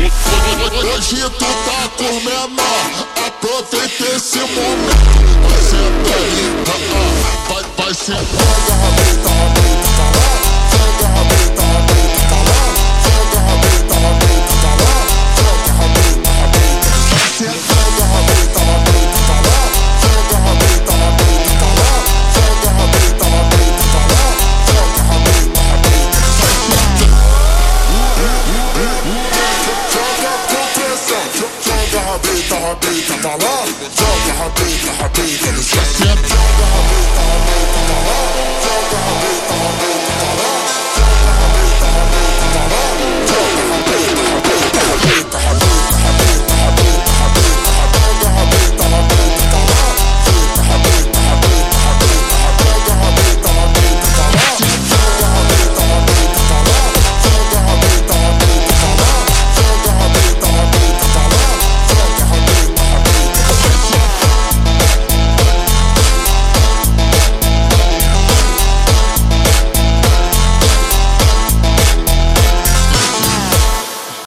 Hoje tu tá por menor, aproveita esse momento. Vai sentar aí, vai sentar. Joga a rabeta pra lá, joga a rabeta pra lá, joga a rabeta pra lá, joga a rabeta vai sentar. Joga a rabeta pra lá, joga a rabeta pra lá, joga a rabeta pra lá, joga a rabeta vai sentar. Joga com pressão, joga a rabeta pra lá, joga a rabeta no chão. Joga a rabeta pra lá.